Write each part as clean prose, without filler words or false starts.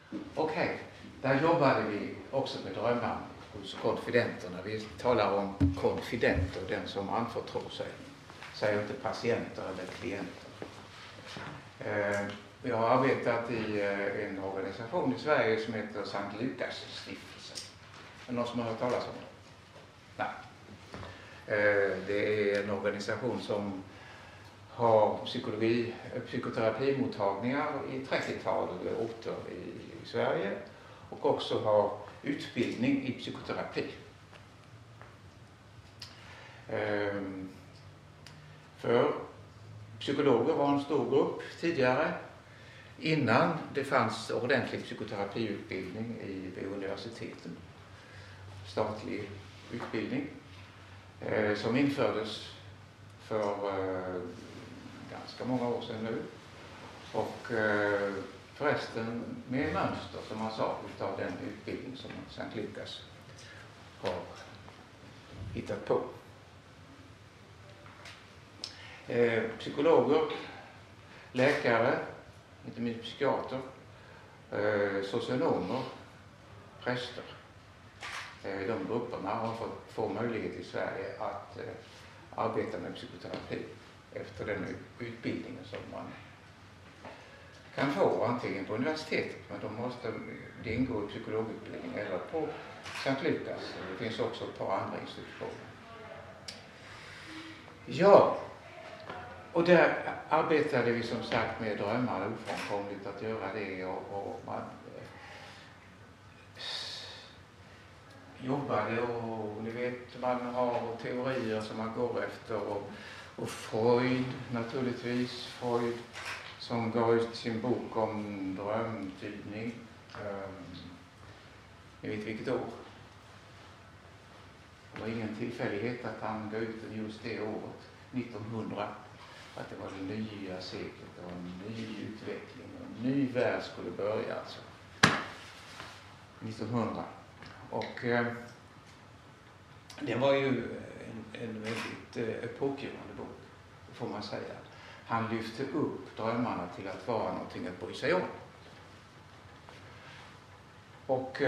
Okej, där jobbade vi också med drömmar hos konfidenterna. Vi talar om konfidenter, den som anförtror sig. Säger inte patienter eller klienter. Vi har arbetat i en organisation i Sverige som heter Sankt Lukas stiftelsen. Är det någon som har hört talas om det? Nej. Det är en organisation som har psykoterapimottagningar i 30-tal orter i Sverige och också har utbildning i psykoterapi. För psykologer var en stor grupp tidigare, innan det fanns ordentlig psykoterapiutbildning vid universiteten. Statlig utbildning som infördes för ganska många år sedan nu. Och förresten med mönster, som man sa, utav den utbildning som Sankt Lukas har hittat på. Psykologer, läkare, inte minst psykiater, socionomer, präster. De grupperna har fått möjlighet i Sverige att arbeta med psykoterapi efter den utbildningen som man kan få antingen på universitetet, men det ingår i psykologutbildning eller på Sankt Lukas. Det finns också ett par andra institutioner. Ja, och där arbetade vi som sagt med drömmar, ofrånkomligt att göra det, och man jobbade, och ni vet, man har teorier som man går efter, och Freud naturligtvis, Freud som gav ut sin bok om drömtydning. Ni vet vilket år? Det var ingen tillfällighet att han gav ut den just det året, 1900. Att det var det nya seklet och en ny utveckling och en ny värld skulle börja alltså. 1900. Och det var ju en väldigt epokgörande bok, får man säga. Han lyfte upp drömmarna till att vara någonting att bry sig om. Och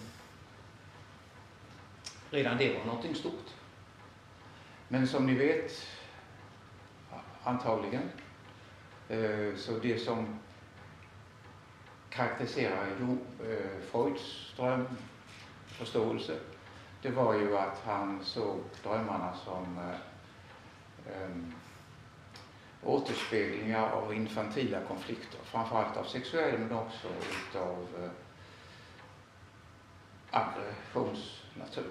redan det var någonting stort. Men som ni vet, antagligen, så det som karaktäriserar Freuds drömförståelse, det var ju att han såg drömmarna som återspeglingar av infantila konflikter, framförallt av sexuell men också utav aggressionsnatur.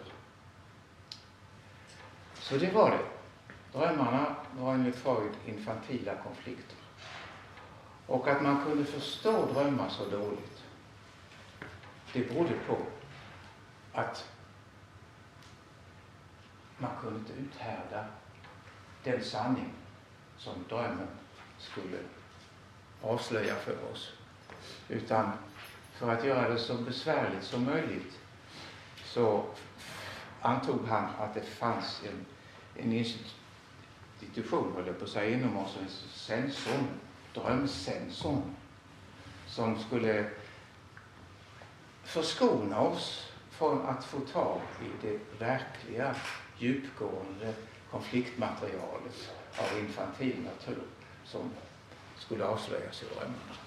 Så det var det. Drömmarna var enligt Freud infantila konflikter. Och att man kunde förstå drömmar så dåligt, det berodde på att man kunde inte uthärda den sanning som drömmen skulle avslöja för oss. Utan för att göra det så besvärligt som möjligt så antog han att det fanns en institution, höll jag på att säga, inom oss, en sensor, drömsensorn, som skulle förskona oss från att få tag i det verkliga djupgående konfliktmaterialet av infantil natur som skulle avslöjas i drömmarna.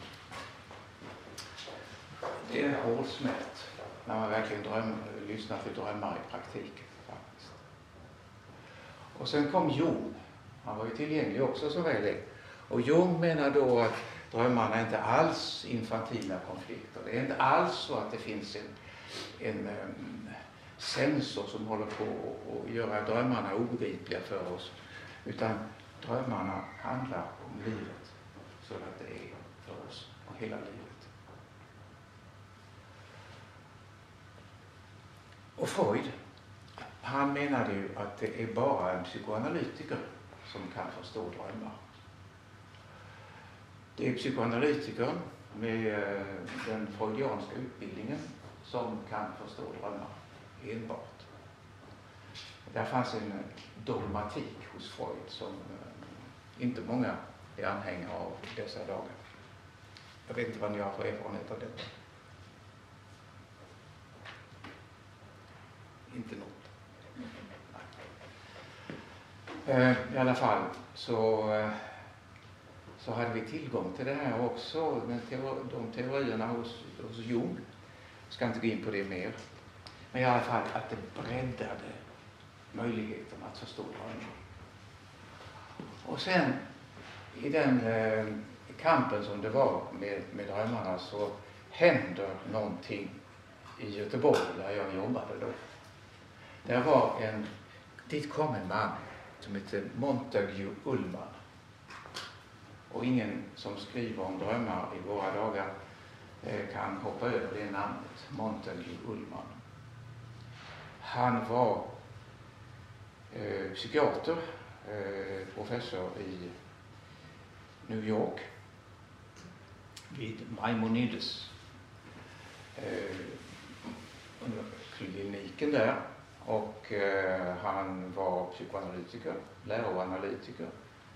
Det är hårdsmält när man verkligen lyssnar till drömmar i praktiken faktiskt. Och sen kom Jung. Han var ju tillgänglig också så väl det. Och Jung menar då att drömmarna inte alls infantila konflikter. Det är inte alls så att det finns en sensor som håller på att göra drömmarna obegripliga för oss. Utan drömmarna handlar om livet så att det är för oss och hela livet. Och Freud, han menade ju att det är bara en psykoanalytiker som kan förstå drömmar. Det är psykoanalytikern med den freudianska utbildningen som kan förstå drömmar enbart. Där fanns en dogmatik hos Freud som inte många är anhängare av dessa dagar. Jag vet inte vad ni har för erfarenhet av detta. I alla fall så hade vi tillgång till det här också, de teorierna hos Jung. Jag ska inte gå in på det mer. Men i alla fall att det breddade möjligheten att förstå drömmar. Och sen i den kampen som det var med drömmarna så händer någonting i Göteborg där jag jobbade då. Dit kom en man som heter Montague Ullman. Och ingen som skriver om drömmar i våra dagar kan hoppa över det namnet, Montague Ullman. Han var psykiater, professor i New York vid Maimonides kliniken där. Och han var psykoanalytiker, läroanalytiker.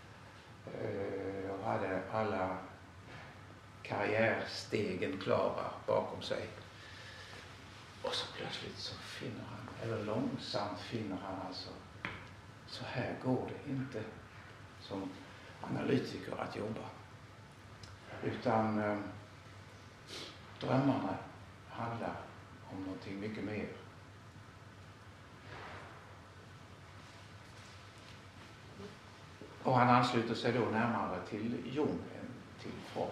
Och hade alla karriärstegen klara bakom sig. Och så plötsligt så finner han, eller långsamt finner han alltså, så här går det inte som analytiker att jobba. Utan drömmarna handlar om någonting mycket mer. Och han ansluter sig då närmare till Jung än till Freud.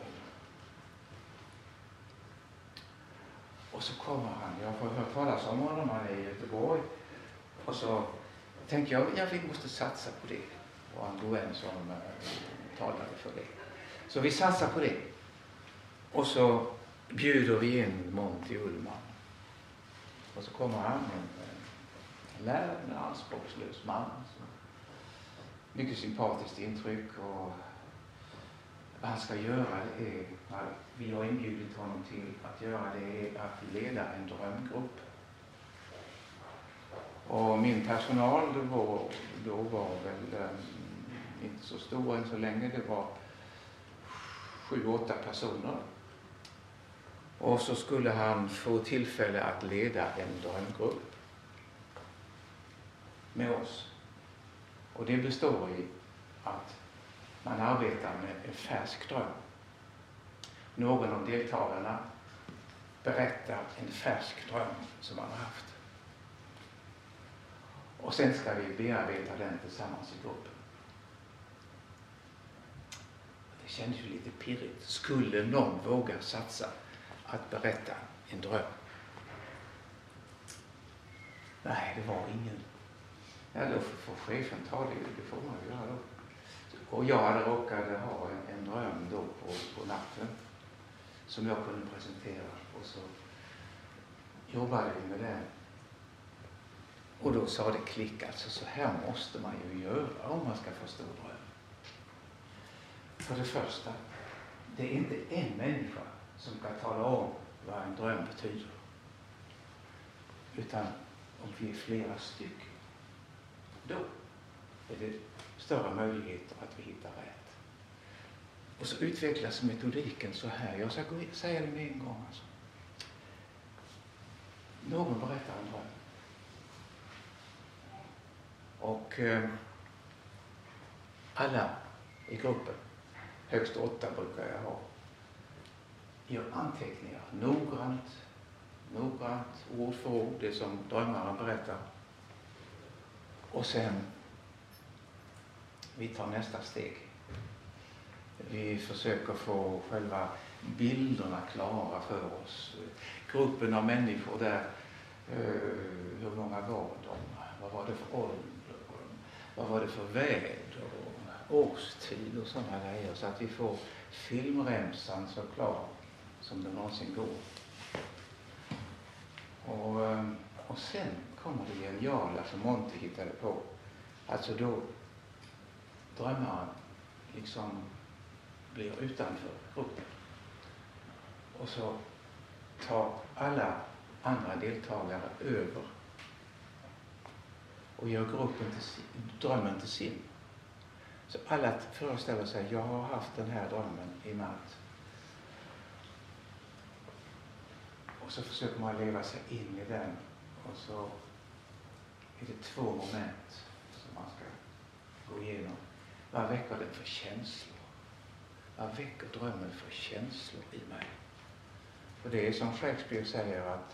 Och så kommer han, jag får höra talas om honom, han är i Göteborg. Och så tänker jag, vi måste satsa på det. Och han går en som talade för det. Så vi satsar på det. Och så bjuder vi in Monty Ullman. Och så kommer han, en lärd, en anspråkslös man. Mycket sympatiskt intryck, och vad han ska göra är, vi har inbjudit honom till att göra det, är att leda en drömgrupp. Och min personal då var väl inte så stor än så länge, det var 7-8 personer. Och så skulle han få tillfälle att leda en drömgrupp med oss. Och det består i att man arbetar med en färsk dröm. Någon av deltagarna berättar en färsk dröm som man har haft. Och sen ska vi bearbeta den tillsammans i gruppen. Det känns ju lite pirrigt. Skulle någon våga satsa att berätta en dröm? Nej, det var ingen. Ja, då får chefen ta det får man göra då. Och jag hade råkat ha en dröm då på natten som jag kunde presentera. Och så jobbade vi med den. Och då sa det klick, alltså så här måste man ju göra om man ska förstå dröm. För det första, det är inte en människa som kan tala om vad en dröm betyder. Utan om vi är flera stycken, då är det större möjligheter att vi hittar rätt. Och så utvecklas metodiken så här. Jag ska säga det med en gång. Alltså. Någon berättar en dröm. Och alla i gruppen, högst 8 brukar jag ha, gör anteckningar noggrant, ord för ord, det som drömmaren berättar. Och sen vi tar nästa steg. Vi försöker få själva bilderna klara för oss. Gruppen av människor där, hur många var de? Vad var det för ålder? Vad var det för väder och årstid och sådana grejer, så att vi får filmremsan så klar som det någonsin går. Och sen kommer det geniala som Monty hittade på. Alltså då drömmaren liksom blir utanför gruppen. Och så tar alla andra deltagare över och gör drömmen till sin. Så alla föreställer sig, jag har haft den här drömmen i natt. Och så försöker man leva sig in i den. Och så är det 2 moment som man ska gå igenom. Vad väcker den för känslor? Vad väcker drömmen för känslor i mig? För det är som Shakespeare säger att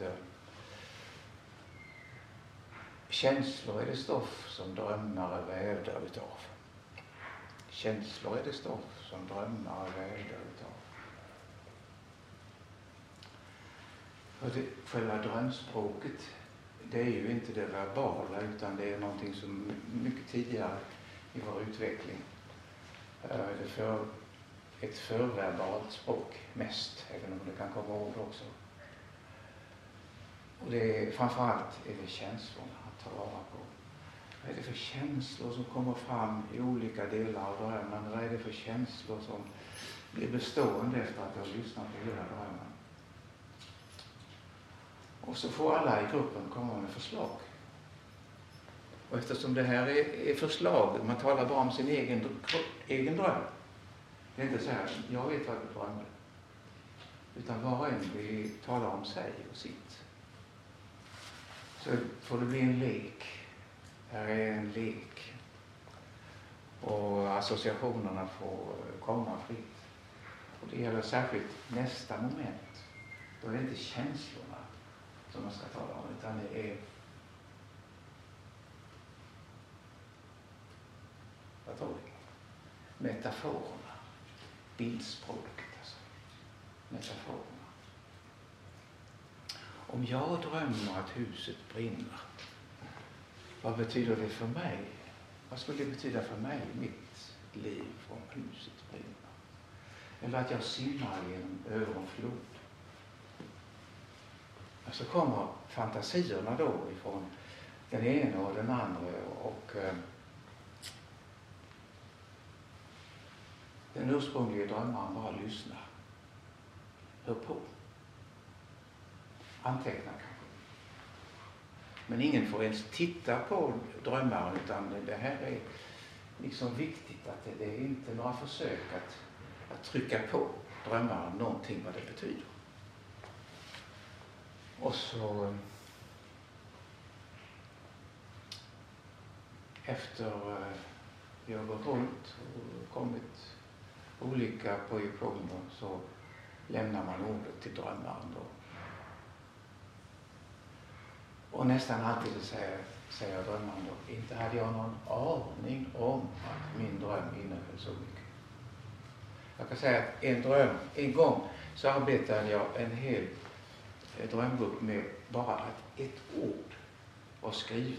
känslor är det stoff som drömmare vävda utav. Känslor är det stoff som drömmare vävda utav. För själva drömspråket, det är ju inte det verbala, utan det är någonting som mycket tidigare i vår utveckling. Det är ett förverbalt språk mest, även om det kan komma ord också. Och det är framförallt är det känslorna att ta vara på. Vad är det för känslor som kommer fram i olika delar av drömmen? Vad är det för känslor som blir bestående efter att jag har lyssnat på hela drömmen? Och så får alla i gruppen komma med förslag. Och eftersom det här är förslag, man talar bara om sin egen dröm. Det är inte så här, jag vet vad du drömde. Utan var och en vill tala om sig och sitt. Så får det bli en lek. Här är en lek. Och associationerna får komma fritt. Och det gäller särskilt nästa moment. Då är det inte känslorna som man ska tala om, utan det är vad tror vi? Metaforerna. Bildspråket alltså. Metaforerna. Om jag drömmer att huset brinner, vad betyder det för mig? Vad skulle det betyda för mig i mitt liv om huset brinner? Eller att jag simmar genom ögonflod. Och så kommer fantasierna då ifrån den ena och den andra och den ursprungliga drömmaren bara lyssnar. Hör på. Antecknar kanske. Men ingen får ens titta på drömmaren, utan det här är liksom viktigt att det är inte några försök att trycka på drömmaren någonting vad det betyder. Och så efter vi har gått runt och kommit olika projektioner så lämnar man ordet till drömmaren då. Och nästan alltid säger drömmaren då, inte hade jag någon aning om att min dröm innehöll så mycket. Jag kan säga att en gång så arbetade jag en hel drömgrupp med bara att ett ord var skrivet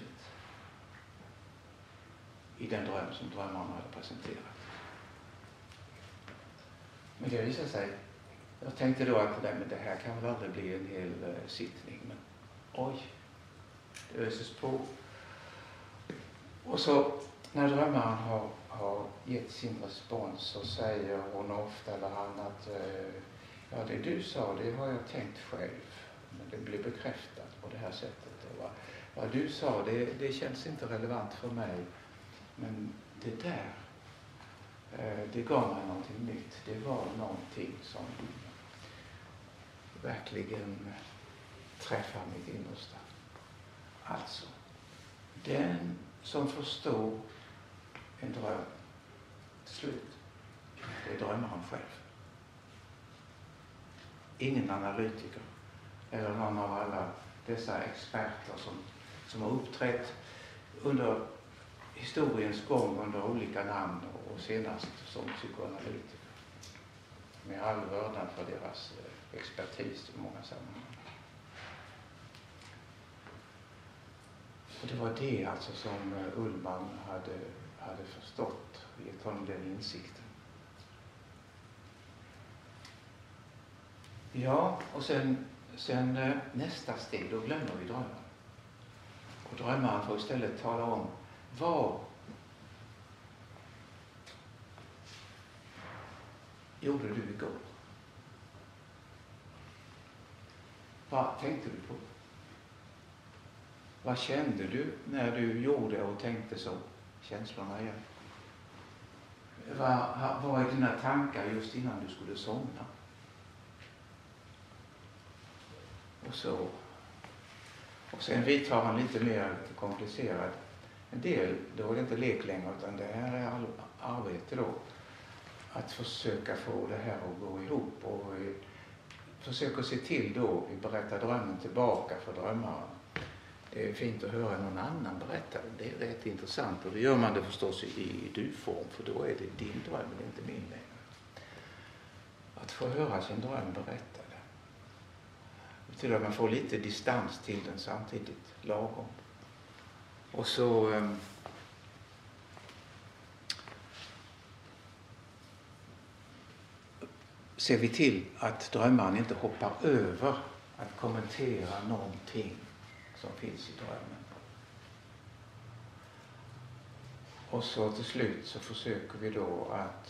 i den dröm som drömmaren hade presenterat. Men det visade sig, jag tänkte då att det här kan väl aldrig bli en hel sittning, men oj, det öses på. Och så när drömmaren har gett sin respons så säger hon ofta eller han att ja, det du sa, det har jag tänkt själv. Men det blir bekräftat på det här sättet. Och vad du sa, det känns inte relevant för mig. Men det där, det gav mig någonting nytt. Det var någonting som verkligen träffar mitt innersta. Alltså, den som förstår en dröm till slut, det är drömmaren själv. Ingen analytiker eller någon av alla dessa experter som har uppträtt under historiens gång under olika namn och senast som psykoanalytiker. Med all vördnad för deras expertis i många sammanhang. Och det var det alltså som Ullman hade förstått och gett honom den insikten. Ja, och sen nästa steg, då glömmer vi drömmen. Och drömmaren får istället tala om vad gjorde du igår? Vad tänkte du på? Vad kände du när du gjorde och tänkte så? Känslorna igen. Vad är dina tankar just innan du skulle somna? Och sen vidtar han lite mer komplicerad en del, då är det inte lek längre utan det här är arbete då. Att försöka få det här att gå ihop och försöka se till då att berätta drömmen tillbaka för drömmaren. Det är fint att höra någon annan berätta. Det är rätt intressant och då gör man det förstås i du-form för då är det din dröm, det är inte min längre. Att få höra sin dröm berättad. Det betyder att man får lite distans till den samtidigt, lagom. Och så ser vi till att drömmaren inte hoppar över att kommentera någonting som finns i drömmen. Och så till slut så försöker vi då att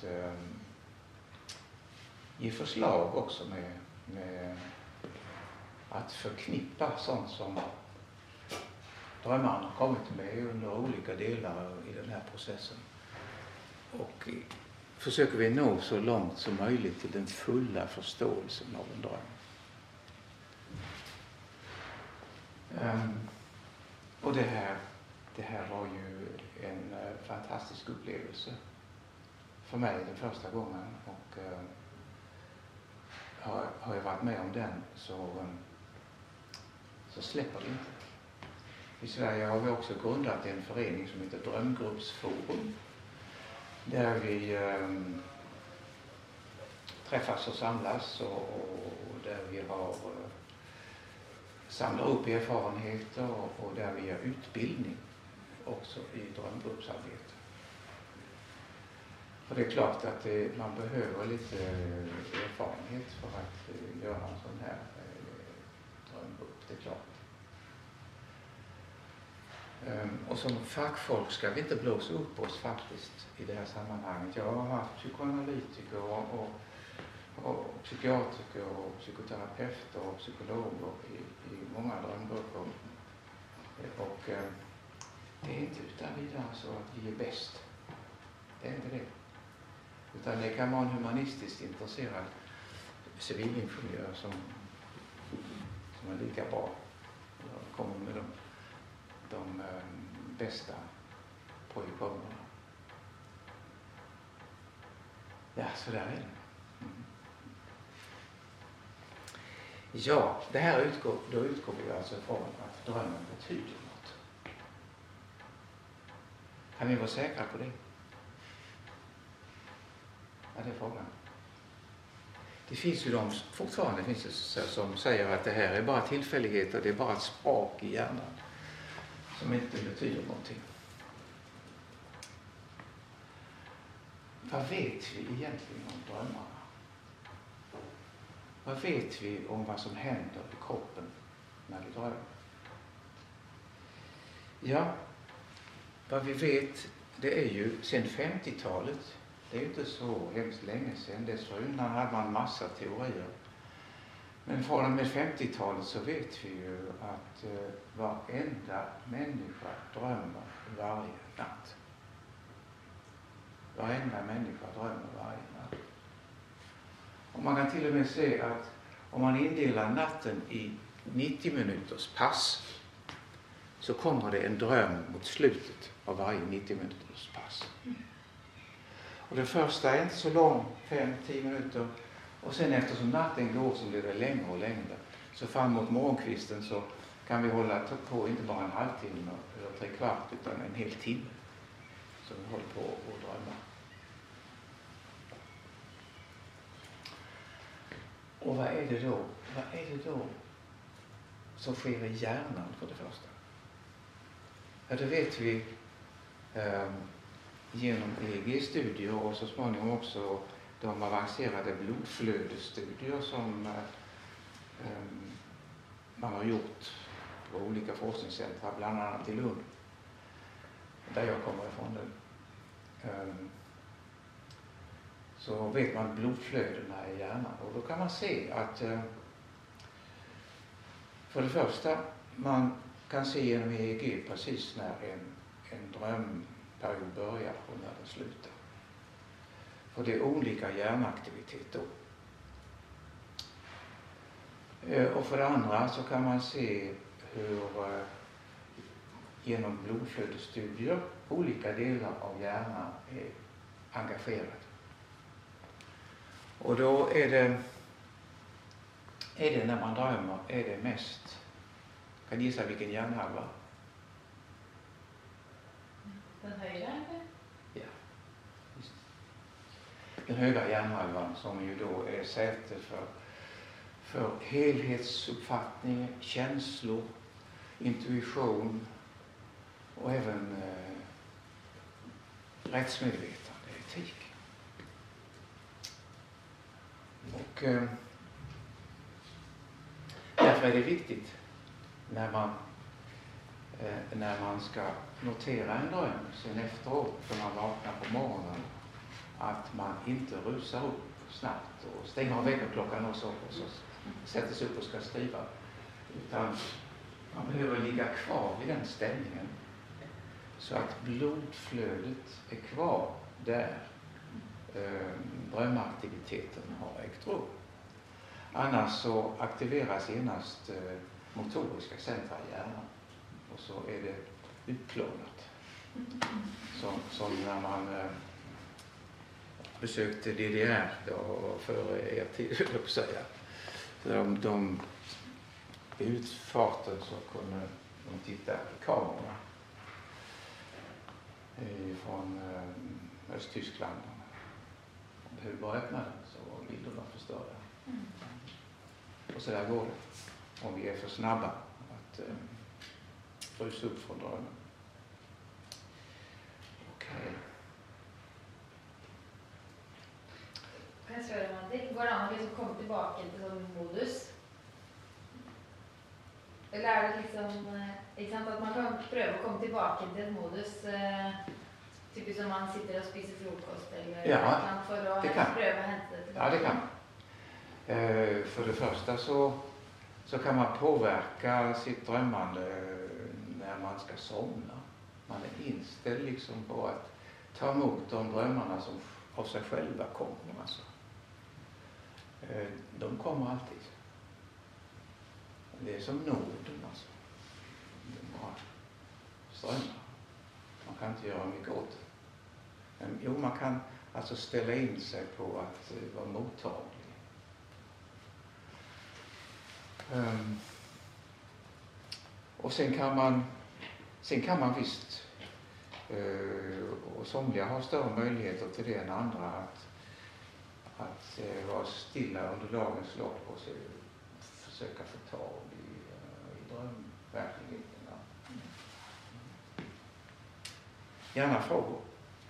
ge förslag också med att förknippa sånt som drömmaren har kommit med under olika delar i den här processen. Och försöker vi nå så långt som möjligt till den fulla förståelsen av en dröm. Och det här var ju en fantastisk upplevelse för mig den första gången och har jag varit med om den så släpper det inte. I Sverige har vi också grundat en förening som heter Drömgruppsforum där vi träffas och samlas och där vi samlar upp erfarenheter och där vi gör utbildning också i drömgruppsarbete. För det är klart att man behöver lite erfarenhet för att göra en sån här drömgrupp, det är klart. Och som fackfolk ska vi inte blåsa upp oss faktiskt i det här sammanhanget. Jag har haft psykoanalytiker och psykiatriker och psykoterapeuter och psykologer i många drömgrupper. Och det är inte utan vidare så att vi är bäst. Det är inte det. Utan det kan vara en humanistiskt intresserad civilingenjör som är lika bra. Och kommer med de bästa projektionerna. Ja, så där är det. Ja, det här då utgår vi alltså från att drömmen betyder något. Kan vi vara säkra på det? Ja, det är frågan. Det finns ju fortfarande finns det som säger att det här är bara tillfälligheter, det är bara ett sprak i hjärnan som inte betyder någonting. Vad vet vi egentligen om drömmarna? Vad vet vi om vad som händer i kroppen när vi drömmer? Ja, vad vi vet det är ju sedan 50-talet. Det är ju inte så hemskt länge sedan. Dessförinnan hade man massa teorier. Men från och med 50-talet så vet vi ju att varenda människa drömmer varje natt. Varenda människa drömmer varje natt. Och man kan till och med se att om man indelar natten i 90 minuters pass så kommer det en dröm mot slutet av varje 90 minuters pass. Och den första är inte så lång, 5-10 minuter. Och sen eftersom natten går så blir det längre och längre. Så fram mot morgonkvisten så kan vi hålla på inte bara en halvtimme eller 3/4 utan en hel timme. Så vi håller på att drömma. Och vad är det då? Vad är det då som sker i hjärnan för det första? Ja, det vet vi genom EEG-studier och så småningom också de avancerade blodflödesstudier som man har gjort på olika forskningscentra, bland annat i Lund, där jag kommer ifrån nu. Så vet man blodflödena i hjärnan och då kan man se att för det första man kan se genom EEG precis när en drömperiod börjar och när den slutar. För det är olika hjärnaktivitet då. Och för det andra så kan man se hur genom blodflödesstudier olika delar av hjärnan är engagerad. Och då är det när man drömmer är det mest, kan gissa vilken hjärnhalva? Den högra eller? Ja, just. Den högra hjärnhalvan som ju då är säte för helhetsuppfattning, känslor, intuition och även rättsmedvetande, etik. Och därför är det viktigt när man ska notera en dröm sen efteråt när man vaknar på morgonen att man inte rusar upp snabbt och stänger av väckarklockan och så sätter sig upp och ska skriva, utan man behöver ligga kvar vid den ställningen så att blodflödet är kvar där drömaktiviteten har ägt rum. Annars så aktiveras genast motoriska centra i hjärnan och så är det utplånat. Som när man besökte DDR då, före er tid, höll jag på att säga. De i utfarten så kunde de titta på kamerorna från Östtyskland. Om det höll bara öppna den så var bilderna förstörda. Och så där går det. Om vi är för snabba att rusa upp från drömmen. Okej. Kan jag svara någonting? Går det an att liksom komma tillbaka till sån modus? Eller är det liksom, att man kan pröva att komma tillbaka till en modus, typ som man sitter och spiser frukost eller för att pröva att hämta det tillbaka? Ja, det kan. För det första så kan man påverka sitt drömmande när man ska somna. Man är inställd liksom på att ta emot de drömmarna som av sig själva kommer. Alltså. De kommer alltid. Det är som Norden alltså. Det bara strömmar. Man kan inte göra mycket åt det. Men jo, man kan alltså ställa in sig på att vara mottaglig. Och sen kan man visst, och somliga har större möjligheter till det än andra, att vara stilla under dagens lopp och försöka få tag i drömverkligheten. Gärna frågor.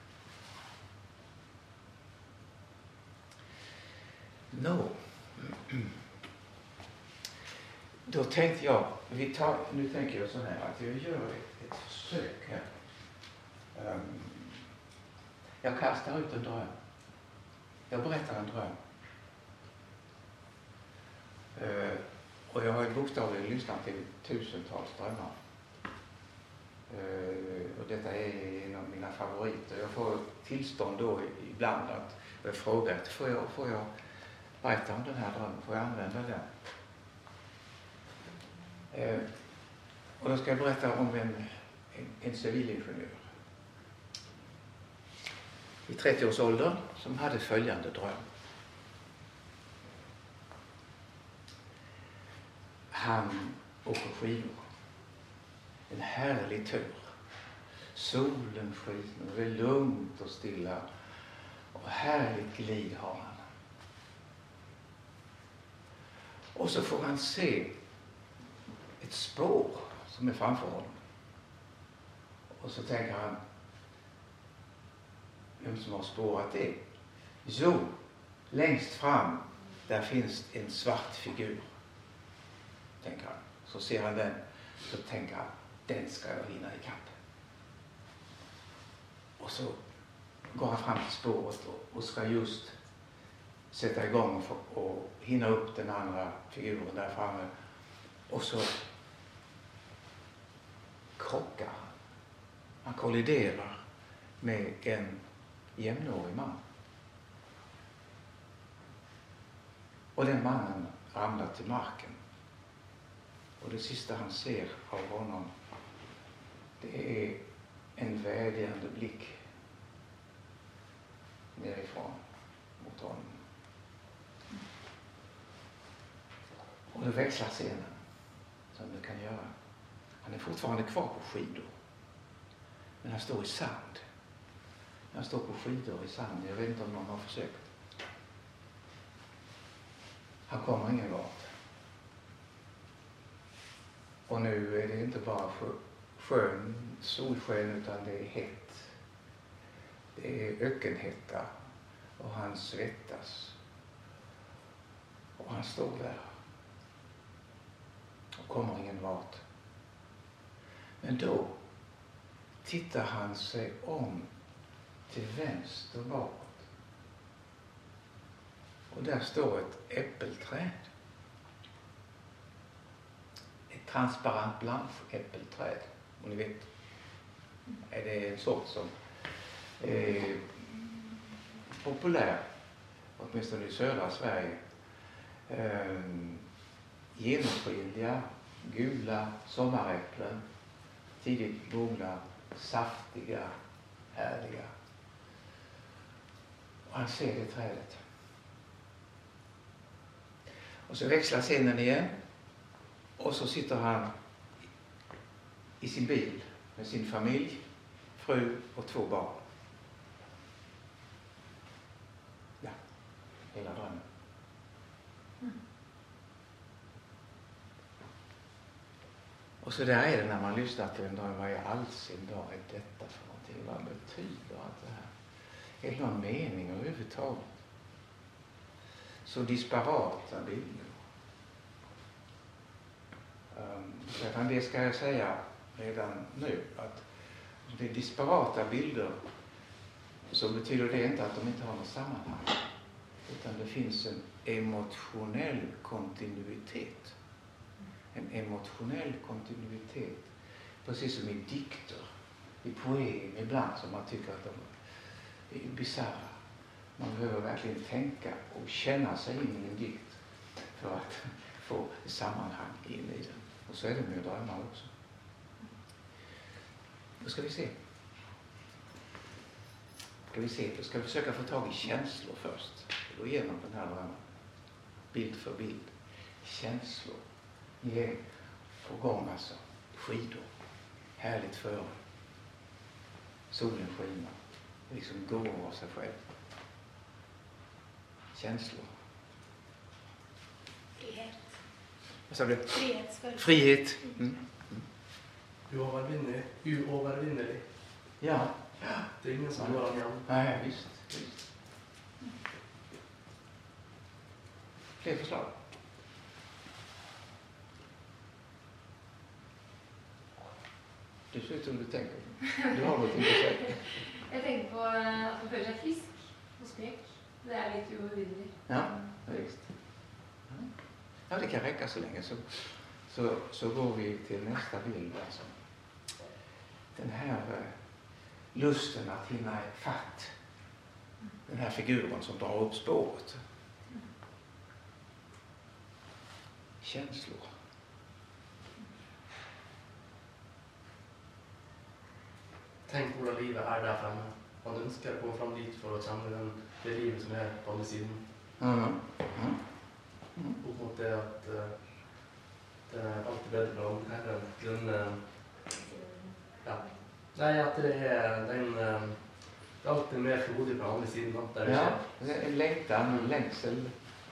Då tänkte jag, nu tänker jag så här att jag gör ett försök här. Jag kastar ut en dröm. Jag berättar en dröm. Och jag har ju bokstavligen lyssnat till tusentals drömmar. Och detta är en av mina favoriter. Jag får tillstånd då ibland att jag frågar, får jag berätta om den här drömmen? Får jag använda den? Och då ska jag berätta om en civilingenjör i 30-årsåldern som hade följande dröm. Han åker skidor. En härlig tur. Solen skiner, det är lugnt och stilla. Och härligt glid har han. Och så får han se ett spår som är framför honom. Och så tänker han, vem som har spårat det? Jo, längst fram, där finns en svart figur. Tänker han. Så ser han den, så tänker han, den ska jag hinna ikapp. Och så går han fram till spåret och ska just sätta igång och hinna upp den andra figuren där framme. Och så krockar han. Han kolliderar med en jämnårig man. Och den mannen ramlar till marken. Och det sista han ser av honom Det är en vädjande blick nerifrån mot honom. Och då växlar scenen som du kan göra. Han är fortfarande kvar på skidor. Men han står i sand. Han står på skidor i sand. Jag vet inte om någon har försökt. Han kommer ingen vart. Och nu är det inte bara solsken utan det är hett. Det är ökenhetta och han svettas. Och han står där och kommer ingen vart. Men då tittar han sig om till vänster bakåt. Och där står ett äppelträd. Ett transparent blanchäppelträd. Och ni vet, är det en sort som är populär, åtminstone i södra Sverige. Genomskinliga, gula sommaräpplen. Tidigt mogna, saftiga, härliga. Och han ser det trädet. Och så växlar scenen igen. Och så sitter han i sin bil med sin familj, fru och 2 barn. Ja, hela drömmen. Och så där är det när man lyssnar till en dröm. Vad i all sin dag är detta för någonting? Vad betyder allt det här? Är det någon mening överhuvudtaget? Så disparata bilder. Det ska jag säga redan nu. Att det är disparata bilder, så betyder det inte att de inte har något sammanhang. Utan det finns en emotionell kontinuitet. En emotionell kontinuitet. Precis som i dikter, i poem ibland, som man tycker att de är bisarra. Man behöver verkligen tänka och känna sig in i en dikt för att få sammanhang in i den. Och så är det med drömmar också. Då ska vi se. Då ska vi försöka få tag i känslor först. Gå igenom den här drömmen. Bild för bild. Känslor. Ni är på gång alltså. Skidor. Härligt före. Solen skiner. Liksom går av sig själv. Känslor. Frihet. Vad sa du? Frihetsfølelse. Frihet. Uovervinnelig. Ja. Det är ingen som går an igen. Nej, visst. Fler förslag? Du ser ut som du tänker. Du har något att säga. Jag tänkte på att man føler sig frisk och sprek. Det är lite uovervinnelig. Ja, visst. Ja, det kan räcka så länge. Så går vi till nästa bild. Alltså. Den här lusten att hinna fatt. Den här figuren som drar upp spåret. Känslor. Tänk hvordan livet er der fremme. Man ønsker å gå fram dit for å kjenne det livet som er på andre siden. Opp mot det at det er alltid bedre for andre herren. Ja. Nei, at det er alltid mer frodig på andre siden. Der det skjer. Ja, en längtan, en längsel.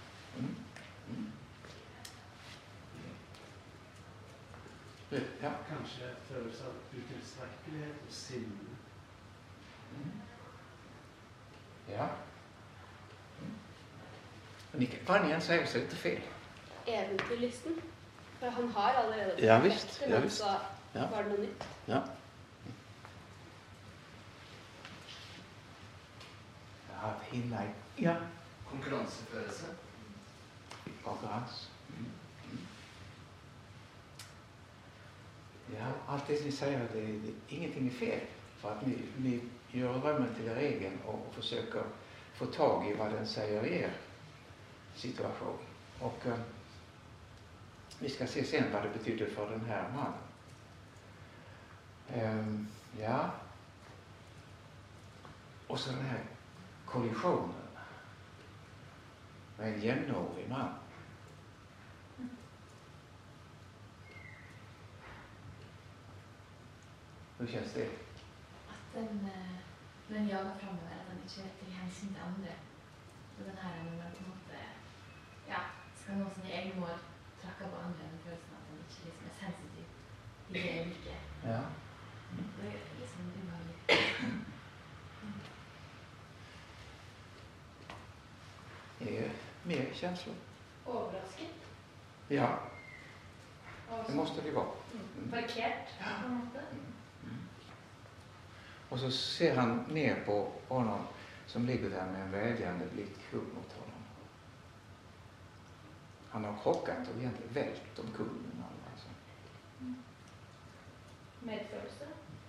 Ja. Kanskje følelse av utilstrekkelighet og sinne. Ja. Vad ni än säger så är det inte fel. Eventyrlysten. För han har allerede ja, visst. Ja, men så var det något nytt. Ja. Att hinna i... Ja. Konkurrensfølelse. Konkurrens. Ja, allt det ni säger, ingenting är fel. För att ni gör drömmen till er egen och försöker få tag i vad den säger i er situation. Och vi ska se sen vad det betyder för den här mannen. Ja. Och så den här kollisionen med en jämnårig man. Hur känns det? Att den jagar framöver, att den inte vet till hänsyn till andra. Och den här när man på något ska nå sina egna mål, tracka på andra, den følelsen att den inte liksom är sensitiv i det ögonblicket. Ja. Det är liksom obehagligt. Är mer känslor? Överraskad. Ja, det måste det vara. Parkerat på något sätt. Och så ser han ner på honom som ligger där med en vädjande blick upp mot honom. Han har krockat och egentligen vält omkull. Alltså. Medförelse.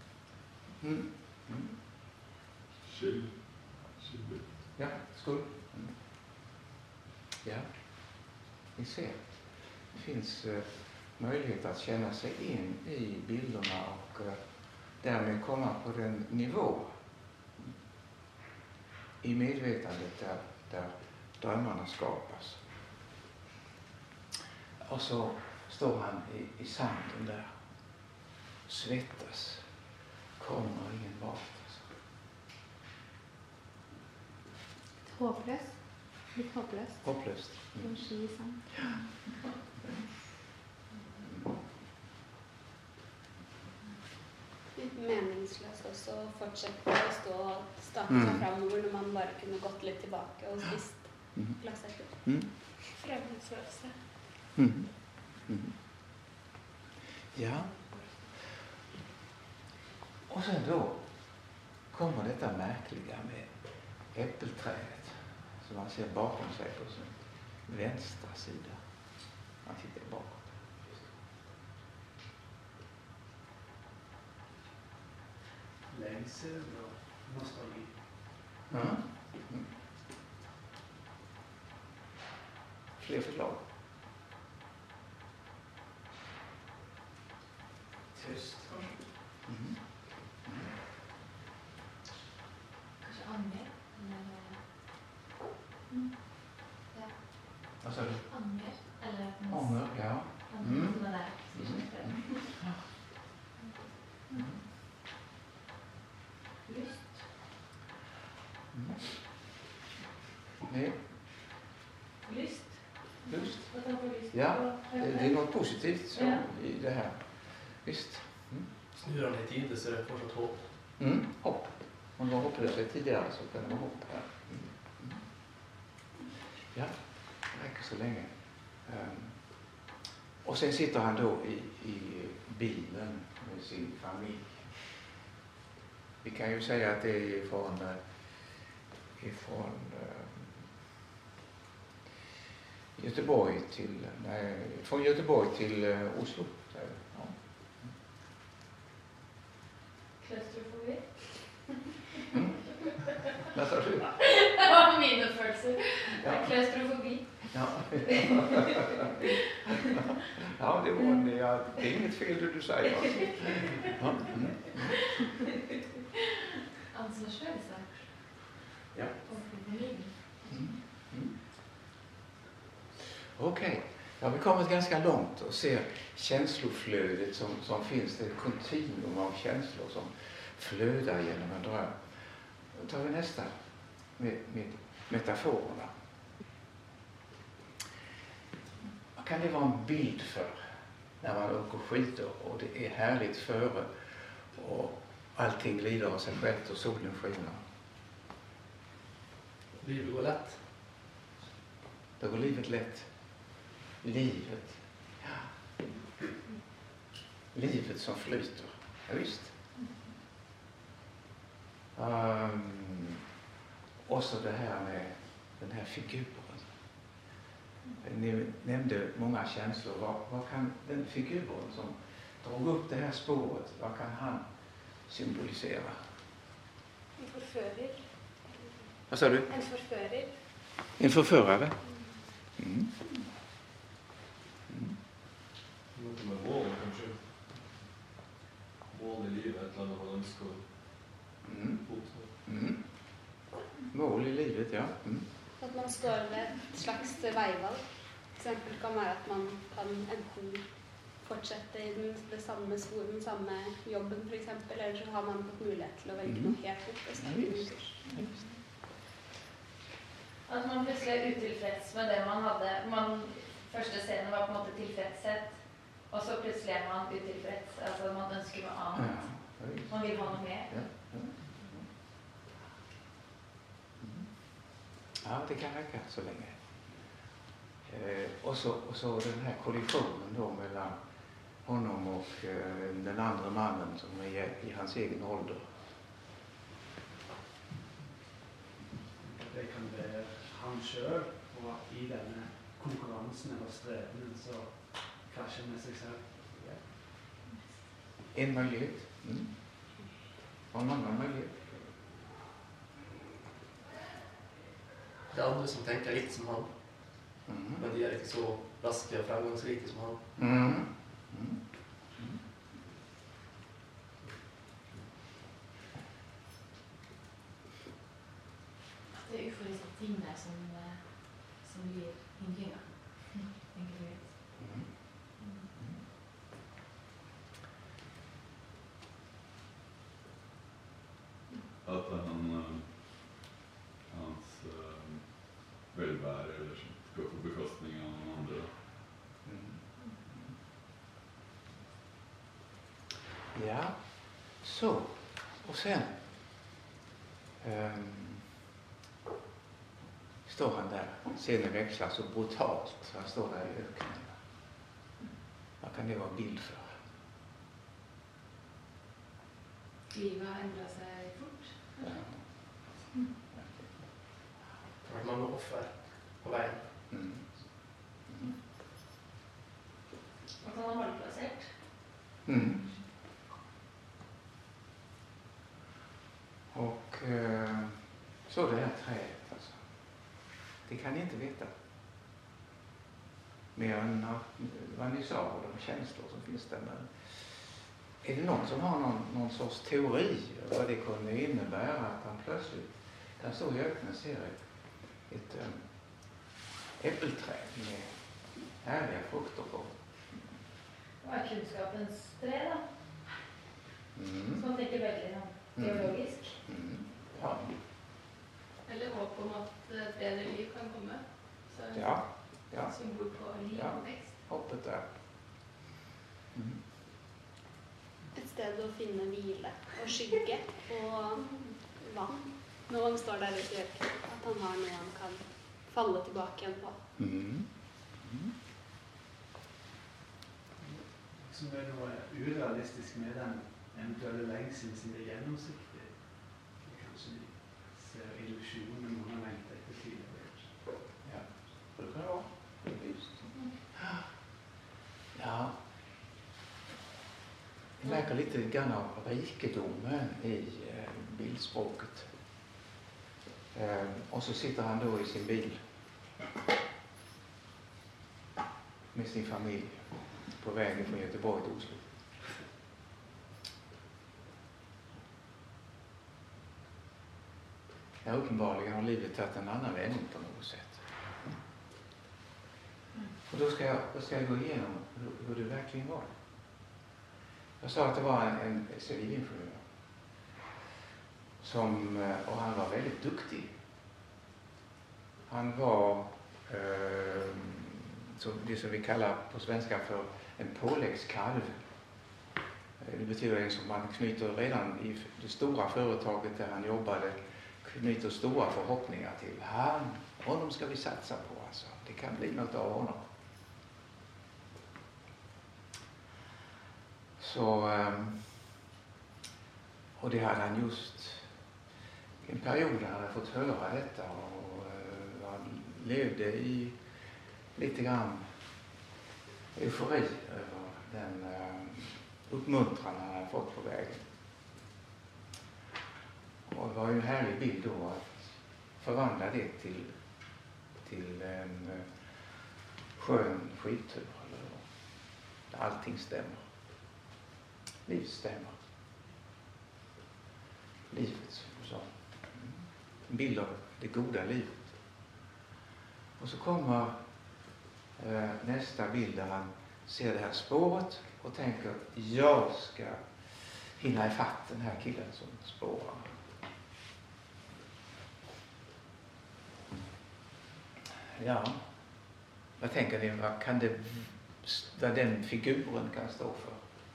Ja, skuld. Ja, ni ser. Det finns möjlighet att känna sig in i bilderna och därmed komma på den nivå i medvetandet där drömmarna skapas. Och så står han i sanden där, svettas, kommer ingen vart. Alltså. Hopplöst. Lite hopplöst. Hopplöst. En sky i sand. Meningslöst också att fortsätta att stå och staka sig framåt när man bara kunde gått lite tillbaka och spist glassäcket. Främlingsrörelse. Ja. Och sen då kommer detta märkliga med äppelträdet som man ser bakom sig på sin vänstra sida. Man tittar bakåt. Längsel och nostalgi. Fler förslag? Tyst. Kanske anger. Vad sa du? Anger. Eller Ånger, ja. Anger där. Lust. Nej. Lust. Lust. Vad tar på lust? Ja, det är något positivt så, i det här. Visst. Snurrar han i tiden så är det fortsatt hopp. Hopp. Om det var hopplöshet tidigare så kan det vara hopp här. Ja, det räcker så länge. Och sen sitter han då i bilen med sin familj. Vi kan ju säga att det är från Göteborg till Oslo. Ja. Klaustrofobi. Vad sa du? Det var mina födelser. Ja. Klaustrofobi. Ja. Ja, det är inget fel det du säger. Alltså. Ja. Ansvarskänsla. Ja. Och familj. Okej. Ja, vi kommit ganska långt och ser känsloflödet som finns. Det är ett kontinuum av känslor som flödar genom en dröm. Då tar vi nästa med metaforerna. Vad kan det vara en bild för när man åker skidor och det är härligt före och allting glider av sig självt och solen skiner? Livet går lätt. Då går livet lätt. Livet. Ja. Livet som flyter. Ja, visst. Och så det här med den här figuren. Ni nämnde många känslor. Vad kan den figuren som drog upp det här spåret, vad kan han symbolisera? En förförare. Vad sa du? En förförare. En förförare? Något med våld kanske. Våld mål i livet, et eller annet man ønsker å oppnå. Mål i livet, ja. At man står ved et slags veivalg. Eksempel kan være at man kan enten fortsette i det samme sporet, den samme jobben for eksempel, eller så har man fått mulighet til å velge noe helt nytt og starte en kurs. At man plutselig er utilfreds med det man hadde. Første scenen var på en måte tilfredshet, og så plutselig er man utilfreds. Altså man ønsker noe annet. Man vil ha noe mer. Ja, det kan räcka så länge. Och så den här kollisionen då mellan honom och den andra mannen som är i hans egen ålder. Det kan være han selv, og at i denne konkurransen eller strevenen så krasjer med seg selv. En möjlighet. Och en annan möjlighet. Det er andre som tenker litt som han, men de er ikke så raske og fremgangsrike som han. Det er uforutsatte ting der som blir hindringer. At hans velvære eller sånt går på bekostning av noen andre. Ja, så. Och sen står han där. Scenen växlar så brutalt. Han står där i öknen. Vad kan det vara en bild för? Livet har ändrat sig fort. Ja. Det har vært mange offer på veien. Att han har malplacerat. Och så det här trädet alltså. Det kan ni inte veta. Mer än vad ni sa och de känslor som finns där. Men är det någon som har någon sorts teori vad det kunde innebära att han plötsligt, där står i öknen, ser ett äppelträd med härliga frukter på. Vad är kunskapens träd då? Som man tänker väldigt teologisk. Ja. Eller hopp om att ett bättre liv kan komma. Så Ja. symbol på liv och växt. Hoppet där. Et sted å finne hvile og skygge og vann. Når man står der ute i ørkenen, at han har noe han kan falle tilbake igjen på. Som er noe urealistisk med den eventuelle lengselen som er gjennomsiktig. Kanskje de ser illusjonen noen har lengt etter tidligere. Ja, det kan det vara. Just. Ja. Det verkar lite grann av rikedomen i bildspråket. Och så sitter han då i sin bil med sin familj på vägen från Göteborg till Oslo. Ja, uppenbarligen har livet tagit en annan vändning på något sätt. Och då ska jag gå igenom hur det verkligen var. Jag sa att det var en civilingenjör och han var väldigt duktig. Han var det som vi kallar på svenska för en påläggskalv. Det betyder en som man knyter redan i det stora företaget där han jobbade, knyter stora förhoppningar till. Honom ska vi satsa på alltså. Det kan bli något av honom. Så, och det hade han just i en period han hade fått höra detta och han levde i lite grann eufori över den uppmuntran han hade fått på vägen. Och det var ju en härlig bild då att förvandla det till en skön skidtur där allting stämmer. Liv stämmer. livet. Så. En bild av det goda livet. Och så kommer nästa bild där han ser det här spåret och tänker, jag ska hinna ifatt den här killen som spårar. Ja, vad tänker ni, vad den figuren kan stå för?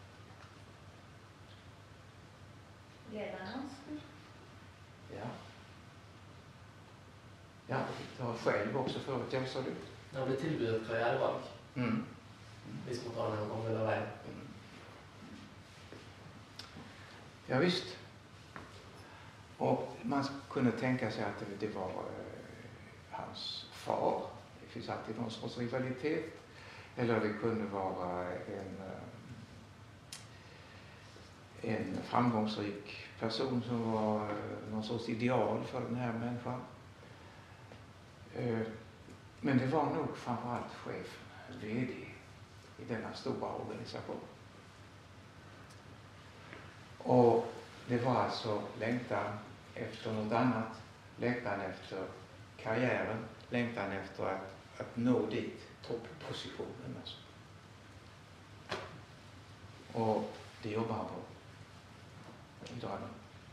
Ledaren. Ja. Ja, du har själv också förut, jag sa du. Det blir tillbudet karriärvalg. Mm. Vi ska ta den om hela vägen. Ja, visst. Och man kunde tänka sig att det var hans far. Det finns alltid någon sorts rivalitet. Eller det kunde vara en framgångsrik person som var någon sorts ideal för den här människan. Men det var nog framförallt chefen, VD i denna stora organisation. Och det var alltså längtan efter något annat, längtan efter karriären, längtan efter att nå dit, topppositionen alltså. Och det jobbar han på i drömmen.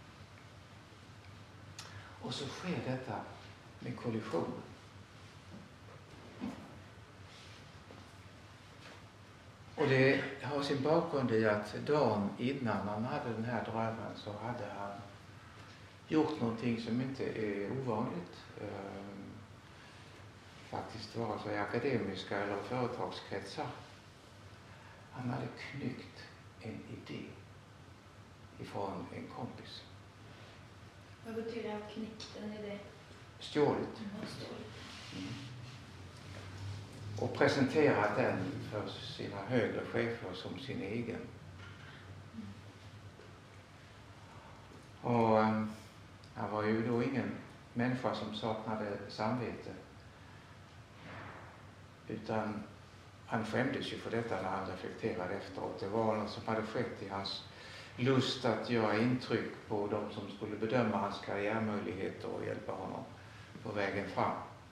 Och så sker detta med kollisionen. Och det har sin bakgrund i att dagen innan han hade den här drömmen så hade han gjort någonting som inte är ovanligt. Faktiskt vare sig akademiska eller företagskretsar. Han hade knyckt en idé ifrån en kompis. Vad betyder att knyckt en idé? Stjåligt. Och presenterat den för sina högre chefer som sin egen. Och han var ju då ingen människa som saknade samvete. Utan han skämdes ju för detta när han reflekterade efteråt. Det var något som hade skett i hans lust att göra intryck på de som skulle bedöma hans karriärmöjligheter och hjälpa honom på vägen fram.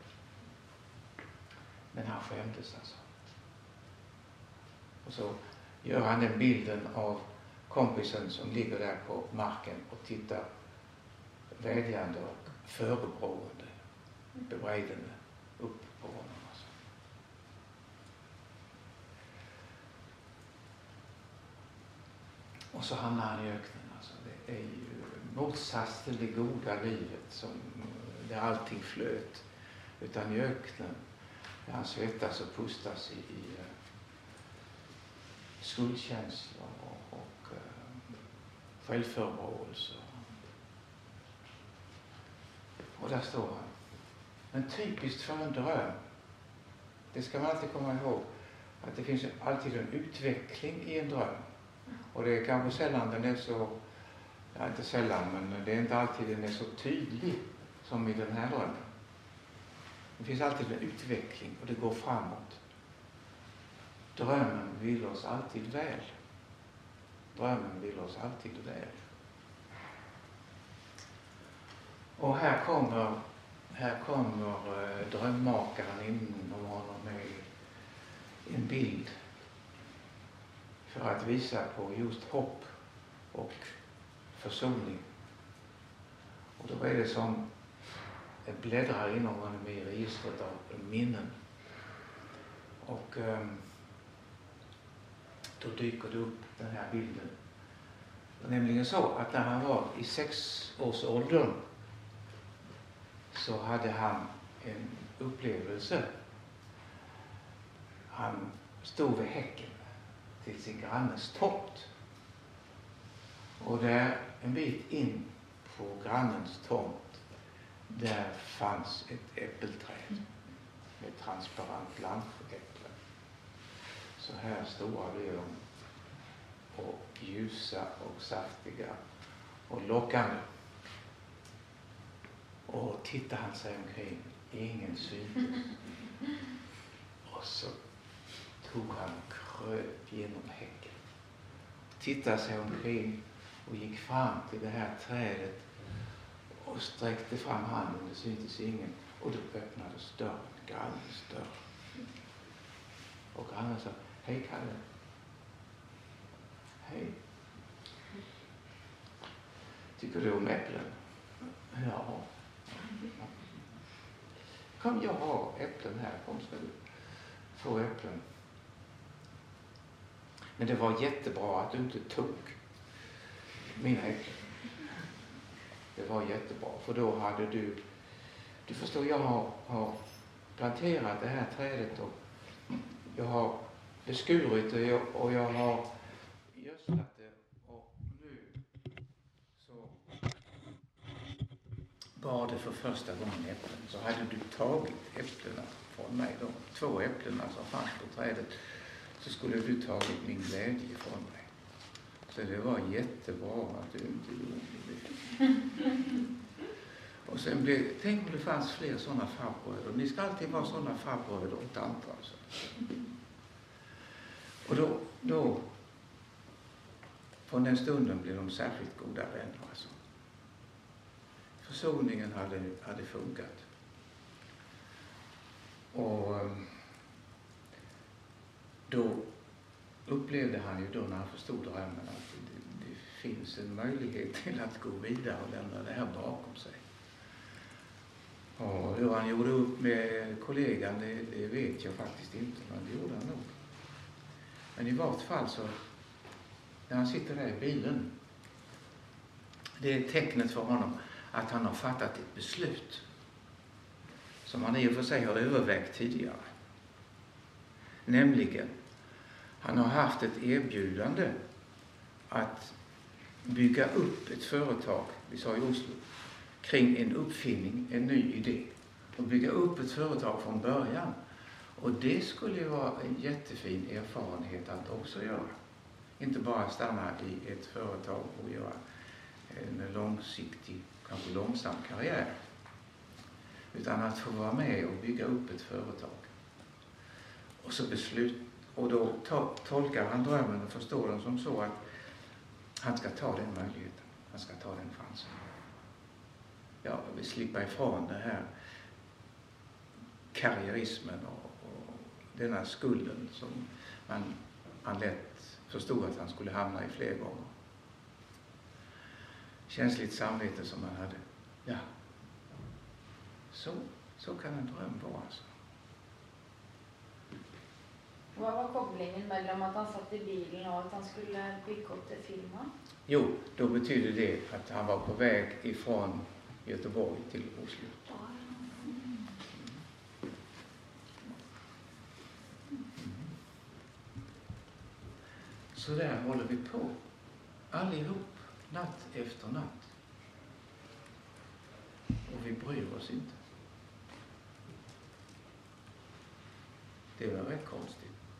Men han skämdes alltså. Och så gör han den bilden av kompisen som ligger där på marken och tittar vädjande och förebrående, bebrejdande upp på honom. Alltså. Och så hamnar han i öknen. Alltså. Det är ju motsats till det goda livet där allting flöt. Utan i öknen där han svettas och pustas i skuldkänslor och självförebråelse. Och där står han. Men typiskt för en dröm, det ska man alltid komma ihåg, att det finns alltid en utveckling i en dröm. Och det är kanske sällan den är så, ja inte sällan, men det är inte alltid den är så tydlig som i den här drömmen. Det finns alltid en utveckling och det går framåt. Drömmen vill oss alltid väl. Drömmen vill oss alltid väl. Och här kommer drömmakaren in och honom med en bild för att visa på just hopp och försoning. Och då är det som bläddrar inom honom i registret av minnen. Och då dyker det upp den här bilden. Det är nämligen så att när han var i 6-årsåldern så hade han en upplevelse. Han stod vid häcken till sin grannes tomt. Och där en bit in på grannens tomt där fanns ett äppelträd med transparent blanchäpplen. Så här stora blev de och ljusa och saftiga och lockande. Och tittade han sig omkring, ingen syntes. Och så tog han och kröp genom häcken. Tittade sig omkring och gick fram till det här trädet och sträckte fram handen, det syntes ingen. Och då öppnades dörren, grannens dörr. Och grannen sa, hej Kalle. Hej. Tycker du om äpplen? Ja. Kom, jag har äpplen här. Kom, ska du få äpplen. Men det var jättebra att du inte tog mina äpplen. Det var jättebra, för då hade du förstår, jag har planterat det här trädet och jag har beskurit det och jag har gödslat det och nu så var det för första gången äpplen. Så hade du tagit äpplena från mig, de 2 äpplena som fanns på trädet, så skulle du tagit min glädje från mig. Så det var jättebra att du inte gjorde det. Och sen tänk om det fanns fler sådana farbröder. Ni ska alltid vara sådana farbröder och tanter. Alltså. Och då från den stunden blev de särskilt goda vänner. Alltså. Försoningen hade funkat. Och då upplevde han ju då när han förstod drömmen att det finns en möjlighet till att gå vidare och lämna det här bakom sig. Och hur han gjorde upp med kollegan, det vet jag faktiskt inte, men det gjorde han nog. Men i vart fall så, när han sitter där i bilen, det är tecknet för honom att han har fattat ett beslut som han i och för sig har övervägt tidigare. Nämligen, han har haft ett erbjudande att bygga upp ett företag, vi sa i Oslo, kring en uppfinning, en ny idé. Och bygga upp ett företag från början. Och det skulle ju vara en jättefin erfarenhet att också göra. Inte bara stanna i ett företag och göra en långsiktig, kanske långsam karriär. Utan att få vara med och bygga upp ett företag. Och då tolkar han drömmen och förstår den som så att han ska ta den möjligheten. Han ska ta den chansen. Jag vill slippa ifrån det här karriärismen och denna skulden som han lätt förstod att han skulle hamna i fler gånger. Känsligt samvete som han hade. Ja, så kan en dröm vara alltså. Vad var kopplingen mellan att han satt i bilen och att han skulle bygga upp det firman? Jo, då betyder det att han var på väg ifrån Göteborg till Oslo. Så där håller vi på. Allihop, natt efter natt. Och vi bryr oss inte. Det var rätt konstigt.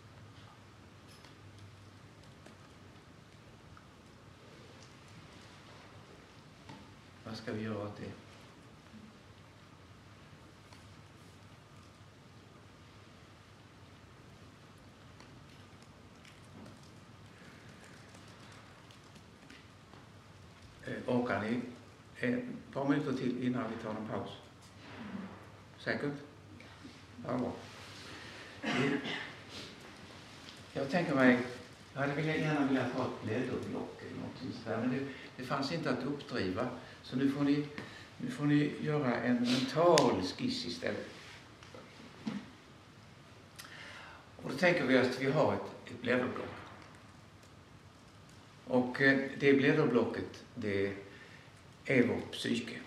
Vad ska vi göra åt det? Orkar ni ett par minuter till innan vi tar en paus? Säkert? Ja, bra. Jag tänker mig, jag hade gärna velat ha ett blädderblock eller någonting sådär, men det fanns inte att uppdriva. Så nu får ni göra en mental skiss istället. Och då tänker vi att vi har ett blädderblock. Och det blädderblocket, det är vårt psyke.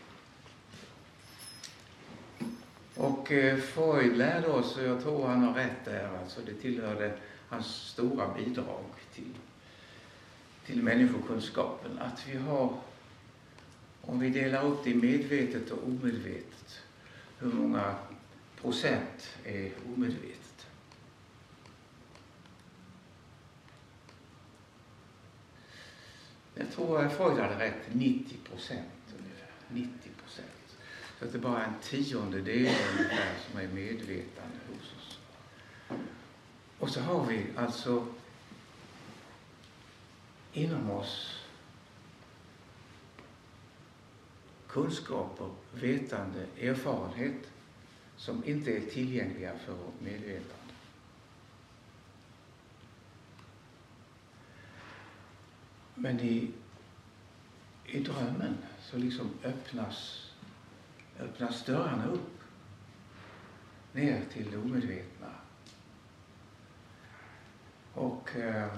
Och Freud lärde oss, och jag tror han har rätt där, alltså det tillhörde hans stora bidrag till människokunskapen, att vi har, om vi delar upp det i medvetet och omedvetet, hur många procent är omedvetet? Jag tror Freud hade rätt, 90% ungefär, 90%. Så att det bara är en 10% ungefär som är medvetande hos oss. Och så har vi alltså inom oss kunskaper, vetande, erfarenhet som inte är tillgängliga för vårt medvetande. Men i drömmen så liksom öppnas dörrarna upp ner till det omedvetna. Och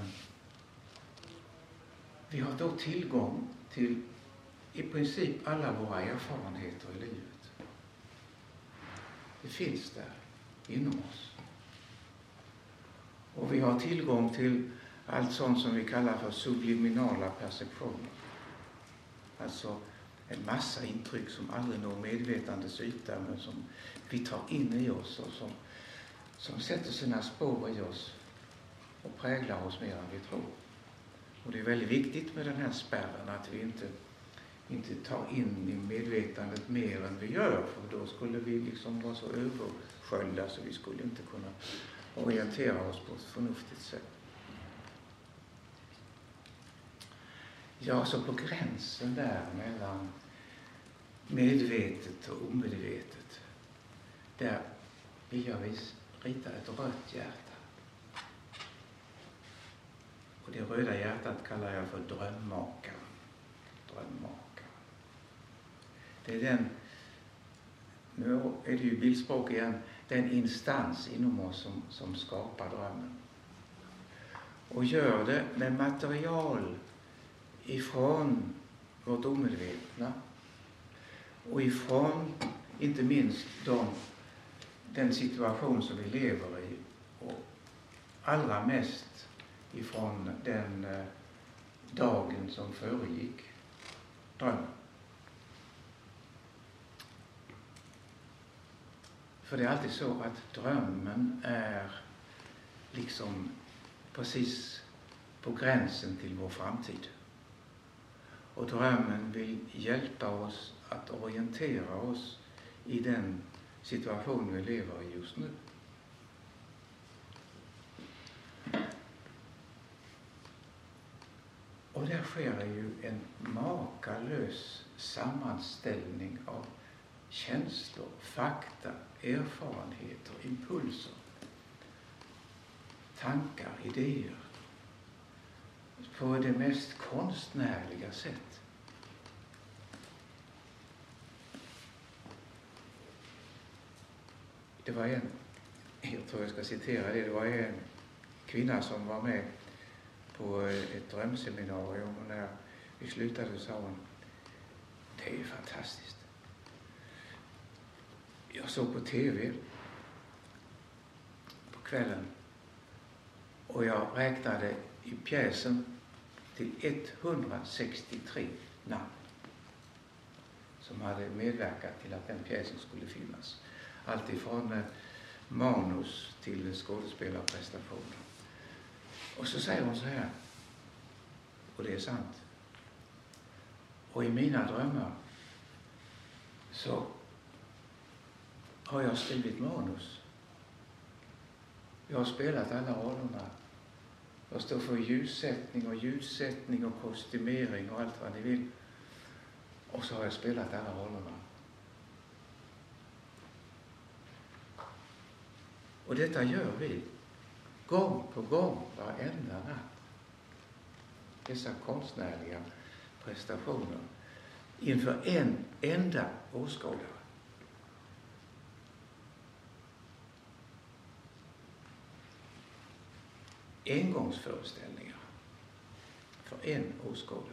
vi har då tillgång till i princip alla våra erfarenheter i livet. Det finns där inom oss. Och vi har tillgång till allt sånt som vi kallar för subliminala perceptioner. Alltså en massa intryck som aldrig når medvetandets yta men som vi tar in i oss och som sätter sina spår i oss och präglar oss mer än vi tror. Och det är väldigt viktigt med den här spärren att vi inte tar in i medvetandet mer än vi gör, för då skulle vi liksom vara så översköljda så vi skulle inte kunna orientera oss på ett förnuftigt sätt. Ja, så på gränsen där mellan medvetet och omedvetet, där vill jag rita ett rött hjärta. Och det röda hjärtat kallar jag för drömmakaren. Det är den, nu är det ju bildspråk igen, den instans inom oss som skapar drömmen. Och gör det med material ifrån vårt omedvetna och ifrån inte minst den situation som vi lever i och allra mest ifrån den dagen som föregick drömmen. För det är alltid så att drömmen är liksom precis på gränsen till vår framtid. Och drömmen vill hjälpa oss att orientera oss i den situation vi lever i just nu. Och där sker ju en makalös sammanställning av känslor, fakta, erfarenheter, impulser, tankar, idéer på det mest konstnärliga sätt. Det var jag tror jag ska citera det var en kvinna som var med på ett drömseminarium och när vi slutade sa hon, det är ju fantastiskt. Jag såg på TV på kvällen och jag räknade i pjäsen till 163 namn som hade medverkat till att den pjäsen skulle finnas. Allt ifrån manus till skådespelarprestationer. Och så säger hon så här, och det är sant. Och i mina drömmar så har jag skrivit manus. Jag har spelat alla rollerna. Jag står för ljussättning och ljudsättning och kostymering och allt vad ni vill. Och så har jag spelat alla rollerna. Och detta gör vi gång på gång, varenda natt. Dessa konstnärliga prestationer inför en enda åskådare. Engångsföreställningar för en åskådare.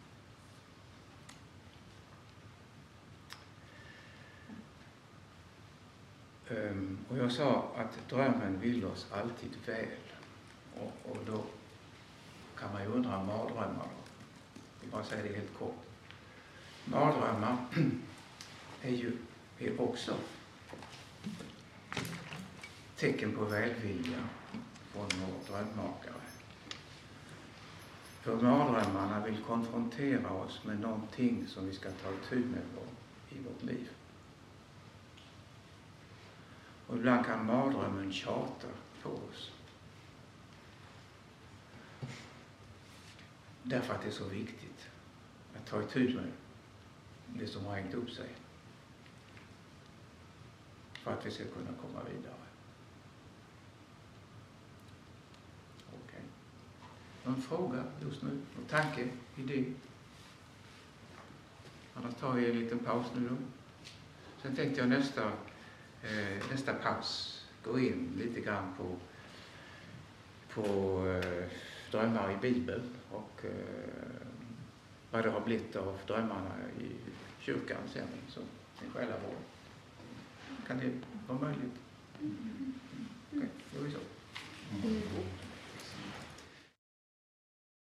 Och jag sa att drömmen vill oss alltid väl. Och då kan man ju undra mardrömmar då. Vi bara säger det helt kort. Mardrömmar är också tecken på välvilja från vår drömmakare. För mardrömmarna vill konfrontera oss med någonting som vi ska ta itu med i vårt liv. Och ibland kan mardrömmen tjata på oss. Därför att det är så viktigt att ta itu med det som har hängt upp sig. För att vi ska kunna komma vidare. Okej. En fråga just nu, en tanke, idé. Annars tar vi en liten paus nu då. Sen tänkte jag nästa paus gå in lite grann på drömmar i Bibeln och vad det har blivit av drömmarna i kyrkan sen som en själavård. Kan det vara möjligt? Okej, då är vi så.